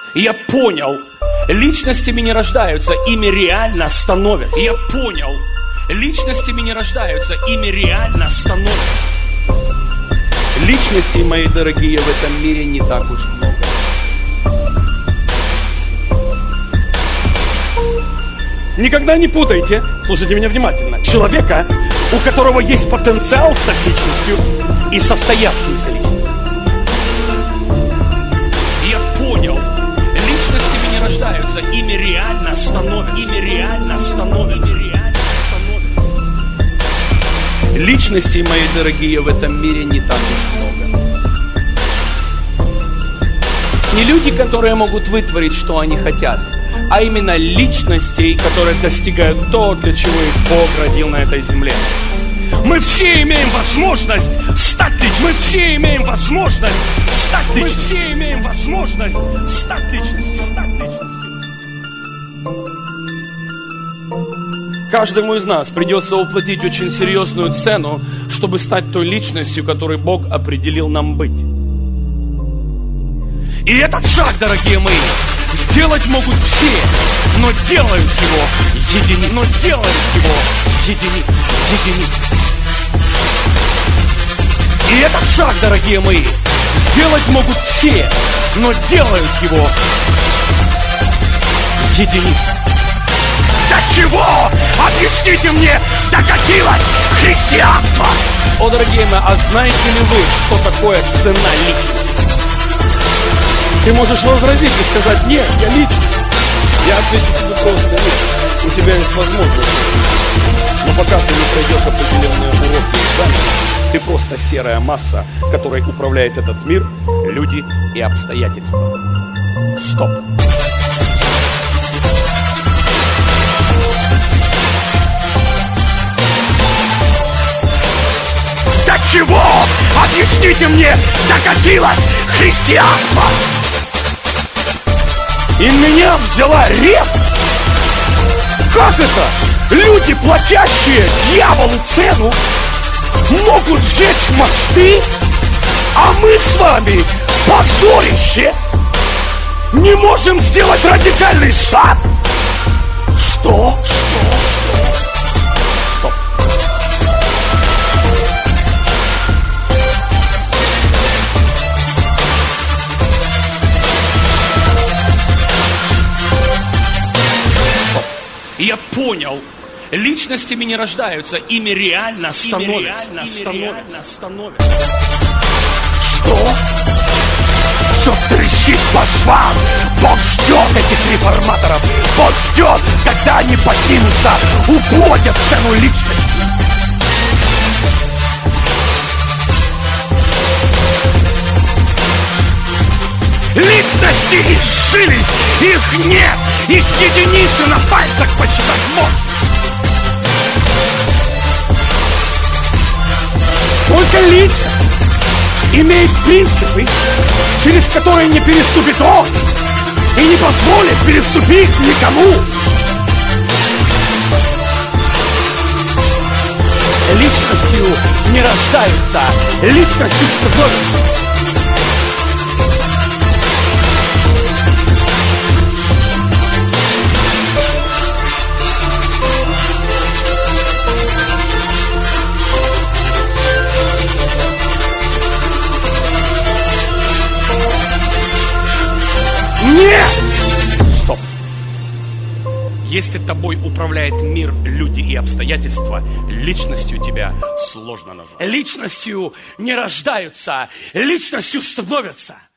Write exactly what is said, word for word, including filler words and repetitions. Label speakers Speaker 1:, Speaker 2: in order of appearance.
Speaker 1: И я понял, личностями не рождаются, ими реально становятся. И я понял, личностями не рождаются, ими реально становятся. Личностей, мои дорогие, в этом мире не так уж много. Никогда не путайте, слушайте меня внимательно, человека, у которого есть потенциал стать личностью, и состоявшуюся личность. Я понял, личностями не рождаются, ими реально становятся. Ими реально становятся. Ими реально становятся. Личностей, мои дорогие, в этом мире не так уж много. Не люди, которые могут вытворить, что они хотят, а именно личностей, которые достигают то, для чего их Бог родил на этой земле. Мы все имеем возможность стать личностью. Мы все имеем возможность стать личностью. Мы все имеем возможность стать личностью. Стать личностью. Каждому из нас придется уплатить очень серьезную цену, чтобы стать той личностью, которой Бог определил нам быть. И этот шаг, дорогие мои, сделать могут все, но делают его единицы. Но делают его единицы. Единицы. И этот шаг, дорогие мои, сделать могут все, но делают его единицы. До чего? Объясните мне, докатилось христианство! О, дорогие мои, а знаете ли вы, что такое цена личности? Ты можешь возразить и сказать: нет, я личность. Я отвечу тебе просто: нет, у тебя есть возможность. Но пока ты не пройдешь определенные уроки и экзамены, ты просто серая масса, которой управляет этот мир, люди и обстоятельства. Стоп. До чего? Объясните мне, докатилось христианство! И меня взяла ревность. Как это? Люди, платящие дьяволу цену, могут сжечь мосты, а мы с вами, позорище, не можем сделать радикальный шаг? Что? Что? Что? Стоп. Я понял, личностями не рождаются, ими реально становятся. Ими реально становятся. становятся. Что? Все трещит по швам. Бог ждет этих реформаторов. Бог ждет, когда они поднимутся, уплатят цену личности. Личности изжились, их нет, их единицы на пальцах посчитать можно. Только личность имеет принципы, через которые не переступит он и не позволит переступить никому. Личностью не рождаются, личностью становятся. Нет! Стоп! Если тобой управляет мир, люди и обстоятельства, личностью тебя сложно назвать. Личностью не рождаются, личностью становятся.